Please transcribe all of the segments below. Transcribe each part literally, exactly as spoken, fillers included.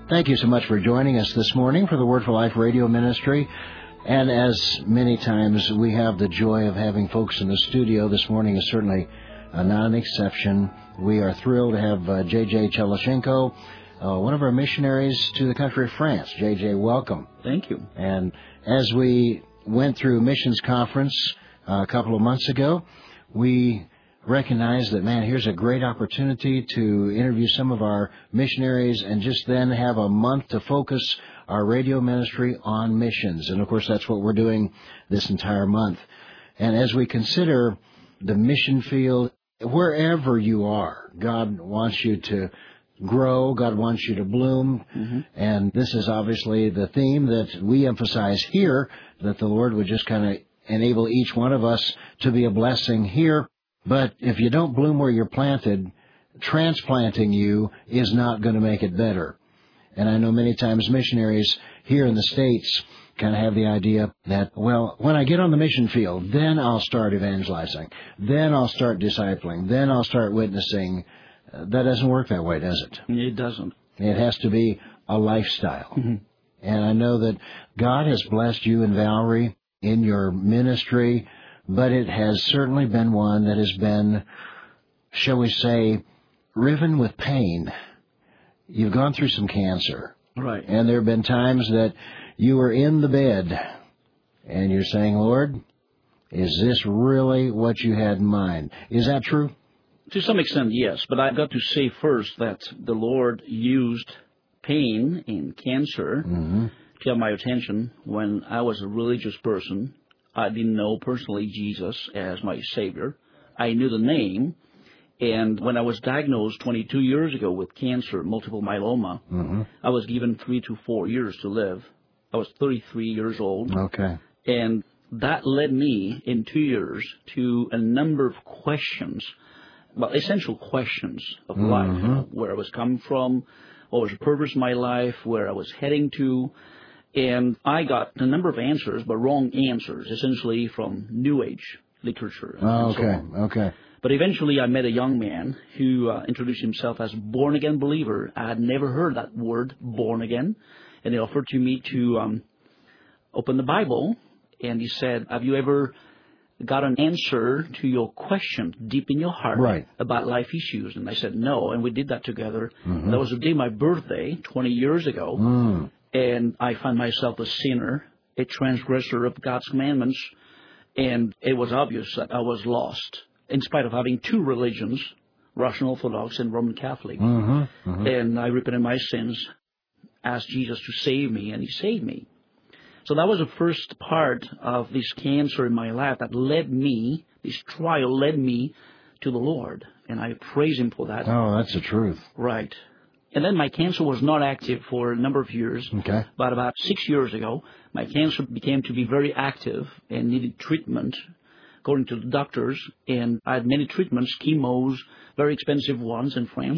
Thank you so much for joining us this morning for the Word for Life radio ministry. And as many times we have the joy of having folks in the studio, this morning is certainly uh, not an exception. We are thrilled to have uh, J J Chelashenko, uh, one of our missionaries to the country of France. J J, welcome. Thank you. And as we went through missions conference uh, a couple of months ago, we recognize that, man, here's a great opportunity to interview some of our missionaries and just then have a month to focus our radio ministry on missions. And, of course, that's what we're doing this entire month. And as we consider the mission field, wherever you are, God wants you to grow. God wants you to bloom. Mm-hmm. And this is obviously the theme that we emphasize here, that the Lord would just kind of enable each one of us to be a blessing here. But if you don't bloom where you're planted, transplanting you is not going to make it better. And I know many times missionaries here in the States kind of have the idea that, well, when I get on the mission field, then I'll start evangelizing. Then I'll start discipling. Then I'll start witnessing. Uh, that doesn't work that way, does it? It doesn't. It has to be a lifestyle. Mm-hmm. And I know that God has blessed you and Valerie in your ministry, but it has certainly been one that has been, shall we say, riven with pain. You've gone through some cancer. Right. And there have been times that you were in the bed and you're saying, Lord, is this really what you had in mind? Is that true? To some extent, yes. But I've got to say first that the Lord used pain and cancer mm-hmm. to have my attention when I was a religious person. I didn't know personally Jesus as my Savior. I knew the name. And when I was diagnosed twenty-two years ago with cancer, multiple myeloma, mm-hmm. I was given three to four years to live. I was thirty-three years old. Okay. And that led me in two years to a number of questions, well, essential questions of mm-hmm. life. You know, where I was coming from, what was the purpose of my life, where I was heading to. And I got a number of answers, but wrong answers, essentially from New Age literature. Oh, okay, so okay. But eventually I met a young man who uh, introduced himself as a born-again believer. I had never heard that word, born again. And he offered to me to um, open the Bible. And he said, have you ever got an answer to your question deep in your heart right. about life issues? And I said, no. And we did that together. Mm-hmm. That was the day of my birthday, twenty years ago. Mm. And I found myself a sinner, a transgressor of God's commandments, and it was obvious that I was lost, in spite of having two religions, Russian Orthodox and Roman Catholic. Mm-hmm, mm-hmm. And I repented my sins, asked Jesus to save me, and He saved me. So that was the first part of this cancer in my life that led me, this trial led me to the Lord, and I praise Him for that. Oh, that's the truth. Right. And then my cancer was not active for a number of years. Okay. But about six years ago, my cancer became to be very active and needed treatment, according to the doctors. And I had many treatments, chemos, very expensive ones in France,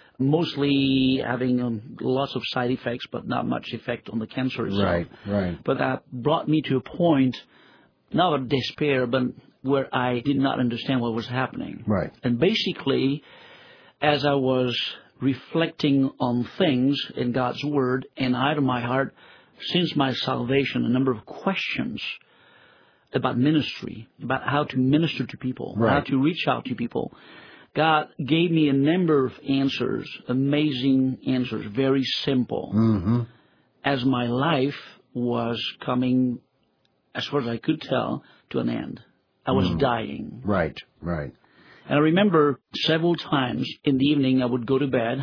mostly having um, lots of side effects, but not much effect on the cancer itself. Right, right. But that brought me to a point, not of despair, but where I did not understand what was happening. Right. And basically, as I was reflecting on things in God's Word, and out of my heart, since my salvation, a number of questions about ministry, about how to minister to people, right. how to reach out to people. God gave me a number of answers, amazing answers, very simple, mm-hmm. as my life was coming, as far as I could tell, to an end. I was mm. dying. Right, right. And I remember several times in the evening I would go to bed.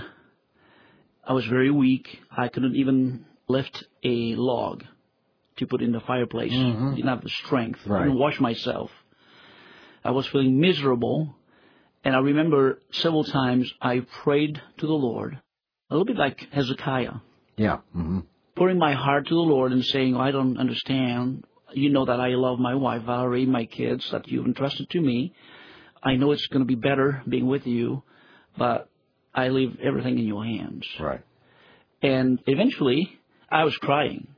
I was very weak. I couldn't even lift a log to put in the fireplace. Mm-hmm. Didn't have the strength. Right. I couldn't wash myself. I was feeling miserable. And I remember several times I prayed to the Lord, a little bit like Hezekiah. Yeah. Mm-hmm. Pouring my heart to the Lord and saying, oh, I don't understand. You know that I love my wife, Valerie, my kids, that you've entrusted to me. I know it's going to be better being with you, but I leave everything in your hands. Right. And eventually, I was crying.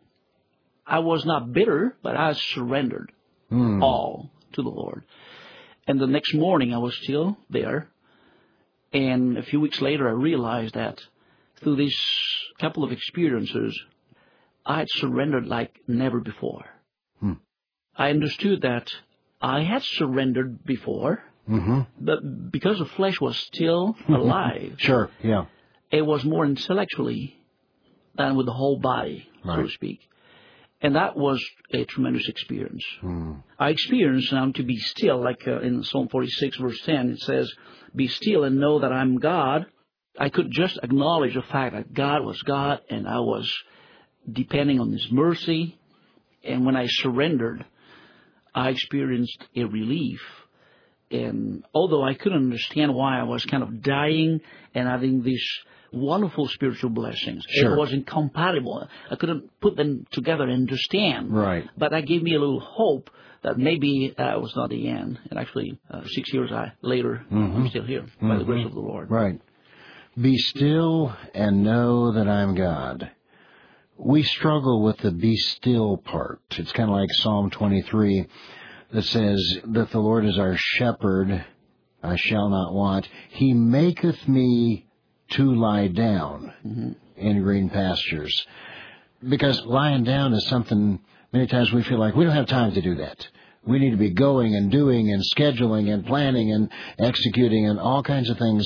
I was not bitter, but I surrendered mm. all to the Lord. And the next morning, I was still there. And a few weeks later, I realized that through these couple of experiences, I had surrendered like never before. Hmm. I understood that I had surrendered before, mm-hmm. but because the flesh was still alive, sure, yeah, it was more intellectually than with the whole body, right. so to speak. And that was a tremendous experience. Mm. I experienced now to be still, like uh, in Psalm forty-six, verse ten, it says, "Be still and know that I'm God." I could just acknowledge the fact that God was God, and I was depending on His mercy. And when I surrendered, I experienced a relief. And although I couldn't understand why I was kind of dying and having these wonderful spiritual blessings, sure. it was incompatible. I couldn't put them together and understand. Right. But that gave me a little hope that maybe uh, it was not the end. And actually, uh, six years I, later, mm-hmm. I'm still here mm-hmm. by the grace of the Lord. Right. Be still and know that I'm God. We struggle with the be still part. It's kind of like Psalm twenty-three that says that the Lord is our shepherd, I shall not want. He maketh me to lie down mm-hmm. in green pastures. Because lying down is something, many times we feel like we don't have time to do that. We need to be going and doing and scheduling and planning and executing and all kinds of things.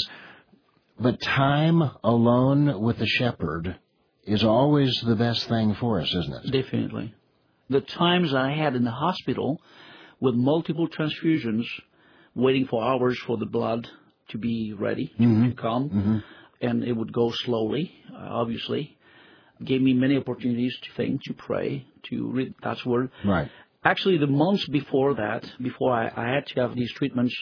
But time alone with the shepherd is always the best thing for us, isn't it? Definitely. The times I had in the hospital with multiple transfusions, waiting for hours for the blood to be ready mm-hmm. to come, mm-hmm. and it would go slowly, uh, obviously, gave me many opportunities to think, to pray, to read God's Word. Right. Actually, the months before that, before I, I had to have these treatments,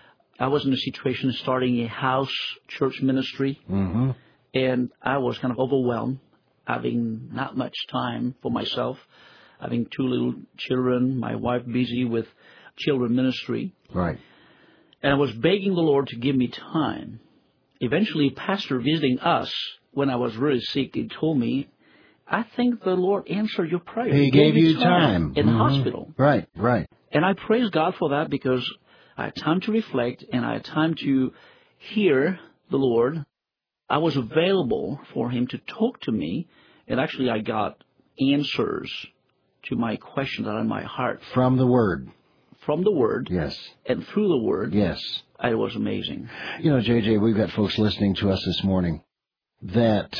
I was in a situation of starting a house church ministry, mm-hmm. and I was kind of overwhelmed, having not much time for myself, having two little children, my wife busy with children ministry. Right. And I was begging the Lord to give me time. Eventually, a pastor visiting us when I was really sick, he told me, I think the Lord answered your prayer. He, he gave, gave you time, time. in mm-hmm. the hospital. Right, right. And I praise God for that because I had time to reflect and I had time to hear the Lord. I was available for Him to talk to me, and actually I got answers to my questions that are in my heart. From the Word. From the Word. Yes. And through the Word. Yes. It was amazing. You know, J J, we've got folks listening to us this morning that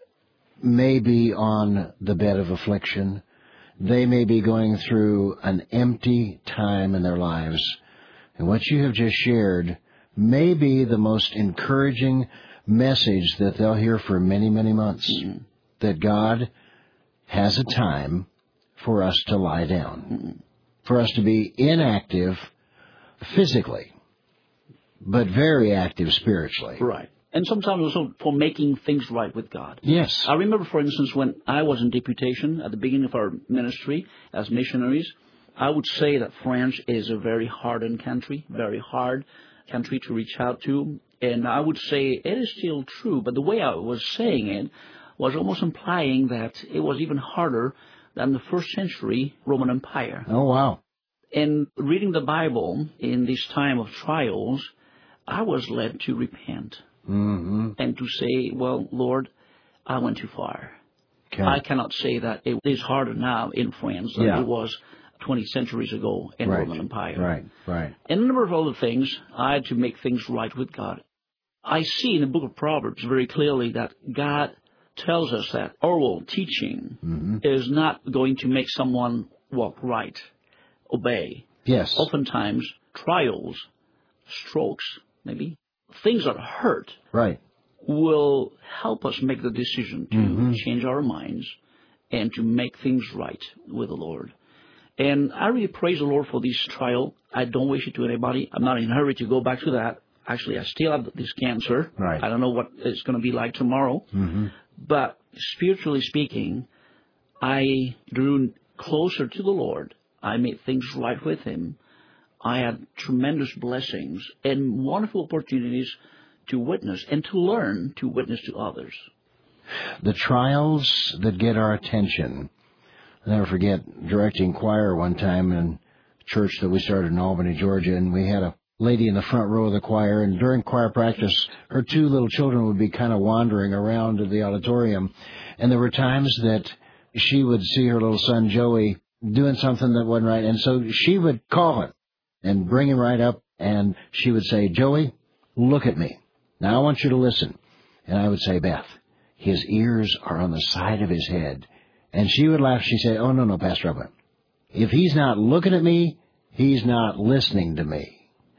may be on the bed of affliction. They may be going through an empty time in their lives. And what you have just shared may be the most encouraging message that they'll hear for many, many months. Mm-hmm. That God has a time for us to lie down. Mm-hmm. For us to be inactive physically, but very active spiritually. Right. And sometimes also for making things right with God. Yes. I remember, for instance, when I was in deputation at the beginning of our ministry as missionaries, I would say that France is a very hardened country, very hard country to reach out to. And I would say it is still true, but the way I was saying it was almost implying that it was even harder than the first century Roman Empire. Oh, wow. And reading the Bible in this time of trials, I was led to repent. Mm-hmm. And to say, well, Lord, I went too far. Okay. I cannot say that it is harder now in France than yeah. it was twenty centuries ago in right. Roman Empire. Right, right. And a number of other things, I had to make things right with God. I see in the book of Proverbs very clearly that God tells us that oral teaching mm-hmm. is not going to make someone walk right, obey. Yes. Oftentimes, trials, strokes, maybe, things that hurt right. will help us make the decision to mm-hmm. change our minds and to make things right with the Lord. And I really praise the Lord for this trial. I don't wish it to anybody. I'm not in a hurry to go back to that. Actually, I still have this cancer. Right. I don't know what it's going to be like tomorrow. Mm-hmm. But spiritually speaking, I drew closer to the Lord. I made things right with Him. I had tremendous blessings and wonderful opportunities to witness and to learn to witness to others. The trials that get our attention. I'll never forget directing choir one time in a church that we started in Albany, Georgia, and we had a lady in the front row of the choir, and during choir practice, her two little children would be kind of wandering around the auditorium. And there were times that she would see her little son, Joey, doing something that wasn't right. And so she would call him and bring him right up, and she would say, "Joey, look at me. Now I want you to listen." And I would say, "Beth, his ears are on the side of his head." And she would laugh. She'd say, "Oh, no, no, Pastor Upland. If he's not looking at me, he's not listening to me."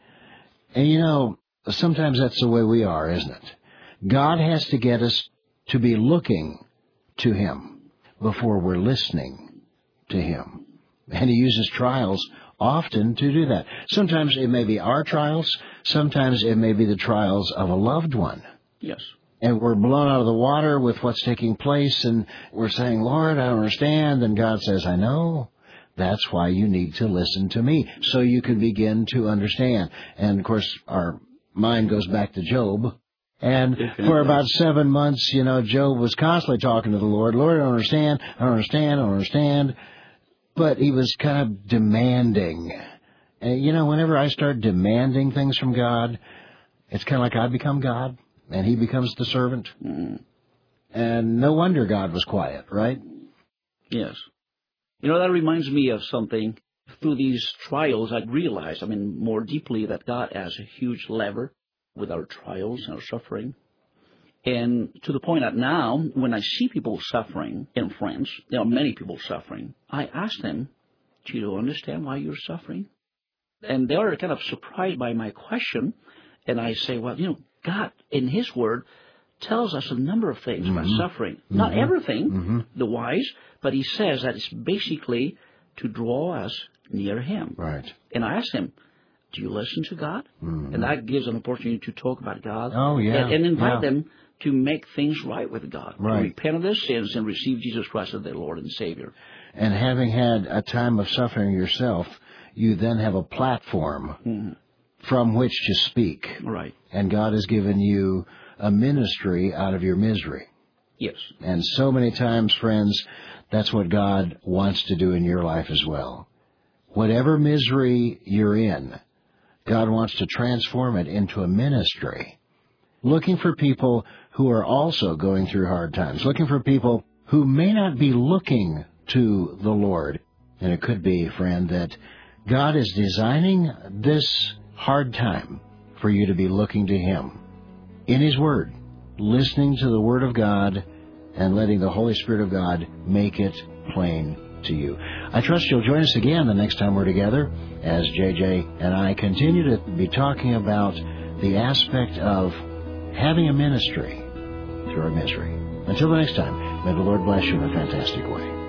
And, you know, sometimes that's the way we are, isn't it? God has to get us to be looking to him before we're listening to him. And he uses trials often to do that. Sometimes it may be our trials. Sometimes it may be the trials of a loved one. Yes. And we're blown out of the water with what's taking place, and we're saying, "Lord, I don't understand." And God says, "I know. That's why you need to listen to me, so you can begin to understand." And, of course, our mind goes back to Job. And for about seven months, you know, Job was constantly talking to the Lord. "Lord, I don't understand. I don't understand. I don't understand." But he was kind of demanding. And, you know, whenever I start demanding things from God, it's kind of like I become God, and he becomes the servant. Mm. And no wonder God was quiet, right? Yes. You know, that reminds me of something. Through these trials, I realized, I mean, more deeply that God has a huge lever with our trials and our suffering. And to the point that now, when I see people suffering in France, there are many people suffering, I ask them, "Do you understand why you're suffering?" And they are kind of surprised by my question. And I say, "Well, you know, God, in his word, tells us a number of things mm-hmm. about suffering. Mm-hmm. Not everything, mm-hmm. the wise, but he says that it's basically to draw us near him." Right. And I ask him, "Do you listen to God?" Mm-hmm. And that gives an opportunity to talk about God. Oh, yeah. And, and invite yeah. them to make things right with God. Right. To repent of their sins and receive Jesus Christ as their Lord and Savior. And having had a time of suffering yourself, you then have a platform mm-hmm. from which to speak. Right. And God has given you a ministry out of your misery. Yes. And so many times, friends, that's what God wants to do in your life as well. Whatever misery you're in, God wants to transform it into a ministry. Looking for people who are also going through hard times. Looking for people who may not be looking to the Lord. And it could be, friend, that God is designing this hard time for you to be looking to him. In his word, listening to the word of God, and letting the Holy Spirit of God make it plain to you. I trust you'll join us again the next time we're together as J J and I continue to be talking about the aspect of having a ministry through our misery. Until the next time, may the Lord bless you in a fantastic way.